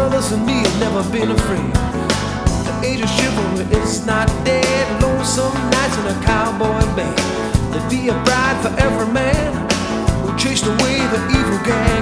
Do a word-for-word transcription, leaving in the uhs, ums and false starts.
brothers and me have never been afraid. The age of chivalry is not dead. Lonesome nights in a cowboy band. There'd be a bride for every man who chased away the evil gang.